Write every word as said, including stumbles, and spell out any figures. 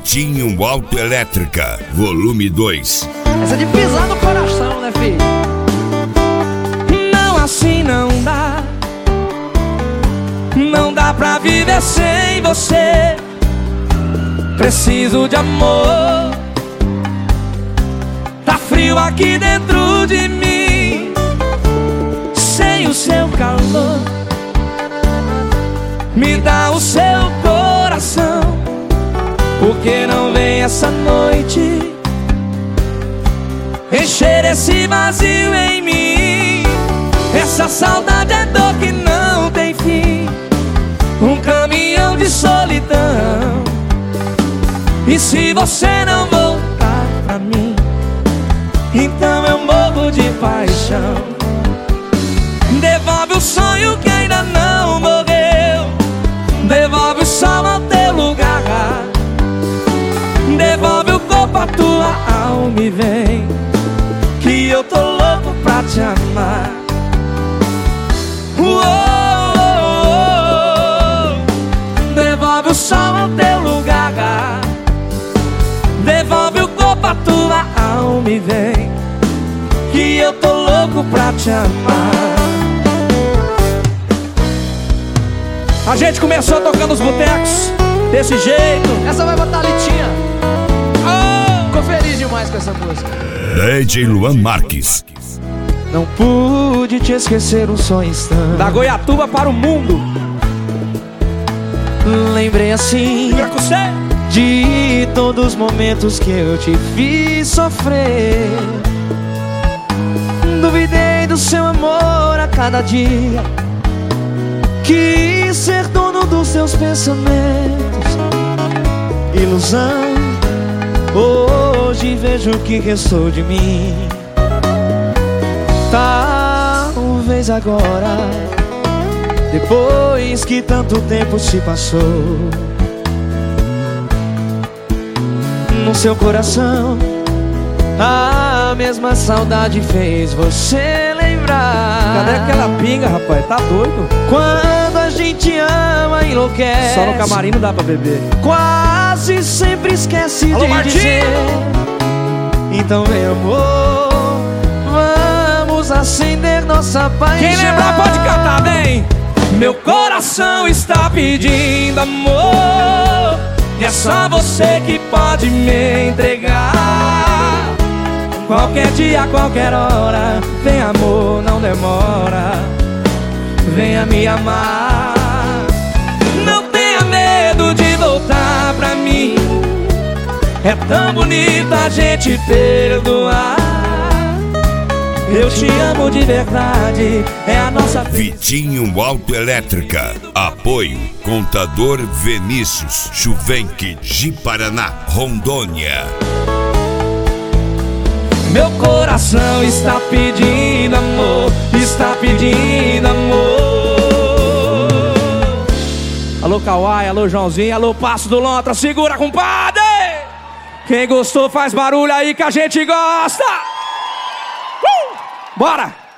Vitinho Autoelétrica, volume dois. Essa é de pisar no coração, né, filho? Não, assim não dá. Não dá pra viver sem você. Preciso de amor. Tá frio aqui dentro de mim, sem o seu calor. Me dá o seu coração. Por que não vem essa noite encher esse vazio em mim? Essa saudade é dor que não tem fim, um caminhão de solidão. E se você não voltar pra mim, então eu morro de paixão. Devolve o sonho que ainda não morreu, devolve o sol ao teu lugar, devolve o corpo à tua alma e vem, que eu tô louco pra te amar. Uou, oh, oh, devolve o sol ao teu lugar, devolve o corpo à tua alma e vem, que eu tô louco pra te amar. A gente começou tocando os botecos desse jeito. Essa vai botar a Litinha. Oh, ficou feliz demais com essa música. D J Luan Marques. Não pude te esquecer um só instante. Da Goiatuba para o mundo. Lembrei assim de todos os momentos que eu te fiz sofrer. Duvidei do seu amor a cada dia, quis ser dono dos seus pensamentos. Ilusão, hoje vejo o que restou de mim. Talvez agora, depois que tanto tempo se passou, no seu coração a mesma saudade fez você lembrar. Cadê aquela pinga, rapaz? Tá doido? Quando a gente ama, enlouquece. Só no camarim não dá pra beber. Quase sempre esquece. Alô, de Martinho! dizer. Então vem, amor, vamos acender nossa paixão. Quem lembrar pode cantar, vem! Meu coração está pedindo amor, e é só você que pode me entregar. Qualquer dia, qualquer hora, vem amor, não demora, venha me amar. Não tenha medo de voltar pra mim, é tão bonito a gente perdoar. Eu te amo de verdade, é a nossa Vitinho Autoelétrica. Apoio Contador Vinícius Chuvenque de Paraná, Rondônia. Meu coração está pedindo amor, está pedindo amor. Alô Kawai, alô Joãozinho, alô Passo do Lontra, segura compadre. Quem gostou faz barulho aí que a gente gosta. uh! Bora!